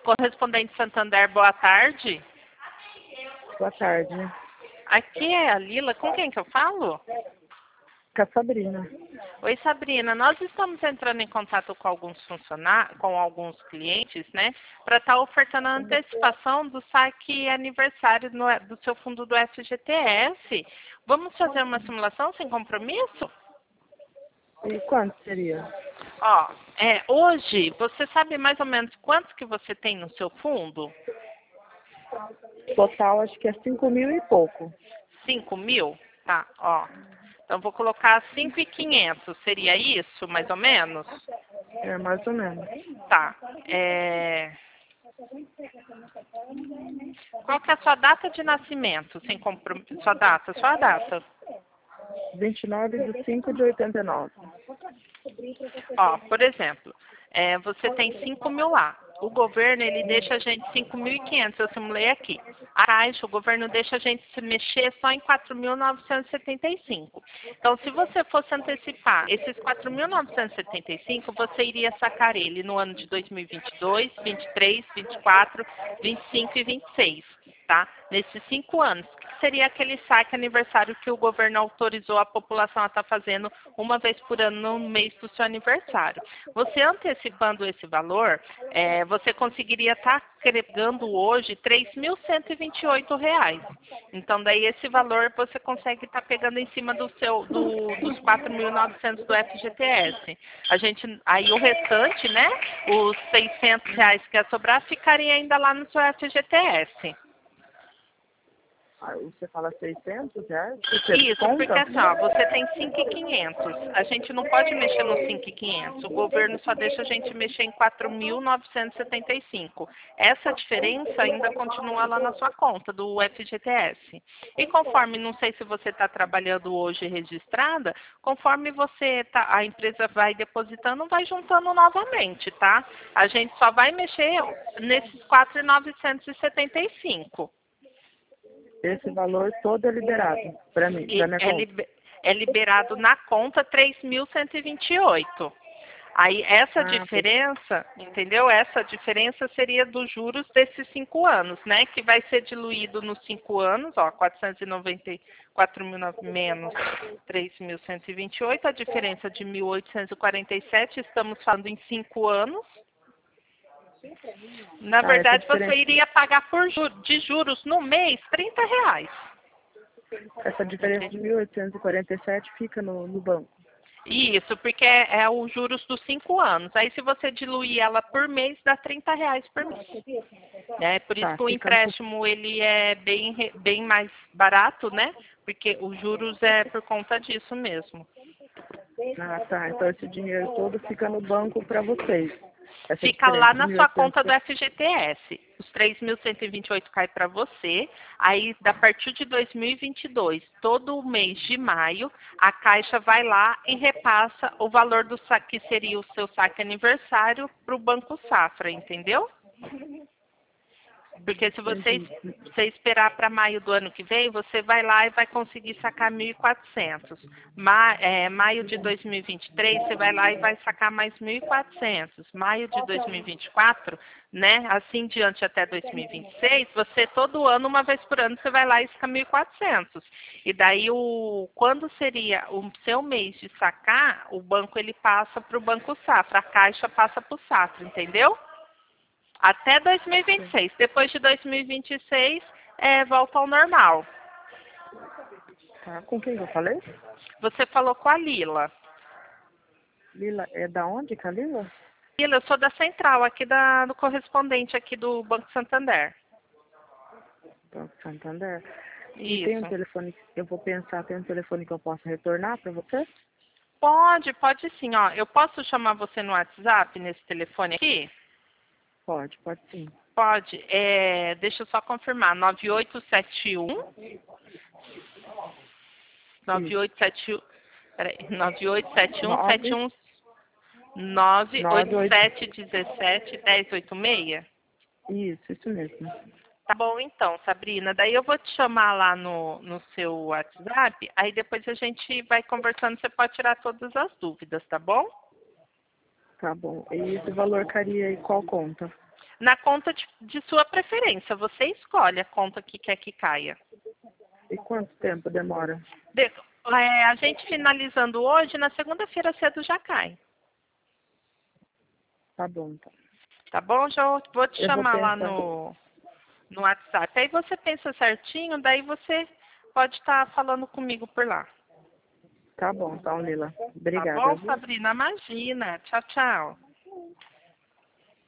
Correspondente Santander, boa tarde. Boa tarde. Aqui é a Lila. Com quem que eu falo? Com a Sabrina. Oi, Sabrina. Nós estamos entrando em contato com alguns clientes, né? Para estar ofertando a antecipação do saque aniversário do seu fundo do FGTS. Vamos fazer uma simulação sem compromisso? E quanto seria? Ó, hoje, você sabe mais ou menos quanto que você tem no seu fundo? Total, acho que é 5.000 e pouco. 5.000? Tá, ó. Então, vou colocar 5.500. Seria isso, mais ou menos? É, mais ou menos. Tá. Qual que é a sua data de nascimento? Sem compromisso. Sua data. 29/5/89. Ó, por exemplo, você tem 5.000 lá. O governo, ele deixa a gente 5.500, eu simulei aqui. A Caixa, o governo deixa a gente se mexer só em 4.975. Então, se você fosse antecipar esses 4.975, você iria sacar ele no ano de 2022, 23, 24, 25 e 26, tá? Nesses 5 anos. Que seria aquele saque aniversário que o governo autorizou a população a estar fazendo uma vez por ano no mês do seu aniversário. Você antecipando esse valor, você conseguiria estar agregando hoje R$ 3.128. Então, daí esse valor você consegue estar pegando em cima dos 4.900 do FGTS. Aí o restante, né, os R$ 600 que ia sobrar, ficaria ainda lá no seu FGTS. Aí você fala 600 reais? Isso, porque assim, ó, você tem 5.500. A gente não pode mexer no 5.500. O governo só deixa a gente mexer em 4.975. Essa diferença ainda continua lá na sua conta do FGTS. E conforme, não sei se você está trabalhando hoje registrada, conforme a empresa vai depositando, vai juntando novamente, tá? A gente só vai mexer nesses 4.975. Esse valor todo é liberado para mim, para minha conta. É liberado na conta 3.128. Aí essa diferença, entendeu? Essa diferença seria dos juros desses 5 anos, né? Que vai ser diluído nos 5 anos, ó, 494 mil menos 3.128, a diferença de 1.847, estamos falando em 5 anos. Na verdade, você iria pagar de juros no mês R$ 30. Essa diferença de 1.847 fica no banco. Isso, porque é os juros dos 5 anos. Aí, se você diluir ela por mês, dá R$ 30 por mês. Por isso que o empréstimo ele é bem mais barato, né? Porque os juros é por conta disso mesmo. Ah, tá. Então esse dinheiro todo fica no banco para vocês. Fica lá na sua conta do FGTS. Os 3.128 cai para você. Aí, a partir de 2022, todo mês de maio, a Caixa vai lá e repassa o valor do saque, que seria o seu saque aniversário, para o Banco Safra, entendeu? Porque se você esperar para maio do ano que vem, você vai lá e vai conseguir sacar 1.400. Maio de 2023, você vai lá e vai sacar mais 1.400. Maio de 2024, né? Assim diante até 2026, você todo ano, uma vez por ano, você vai lá e saca 1.400. E daí, quando seria o seu mês de sacar, o banco ele passa para o Banco Safra, a Caixa passa para o Safra, entendeu? Até 2026. Depois de 2026, volta ao normal. Tá. Com quem eu falei? Você falou com a Lila. Lila, é da onde que é a Lila? Lila, eu sou da central, aqui do correspondente aqui do Banco Santander. Banco Santander. Isso. E tem um telefone, eu vou pensar, tem um telefone que eu posso retornar para você? Pode sim, ó. Eu posso chamar você no WhatsApp, nesse telefone aqui? Pode sim. Pode. Deixa eu só confirmar. 9871. 9871. Peraí. 9871 98717 1086. Isso mesmo. Tá bom então, Sabrina. Daí eu vou te chamar lá no seu WhatsApp, aí depois a gente vai conversando, você pode tirar todas as dúvidas, tá bom? Tá bom. E esse valor cairia em qual conta? Na conta de sua preferência. Você escolhe a conta que quer que caia. E quanto tempo demora? A gente finalizando hoje, na segunda-feira cedo já cai. Tá bom, então. Tá bom? Já vou te Eu vou chamar lá pensar. no WhatsApp. Aí você pensa certinho, daí você pode estar falando comigo por lá. Tá bom, então, Lila. Tá Obrigada, bom, viu? Sabrina? Imagina. Tchau, tchau.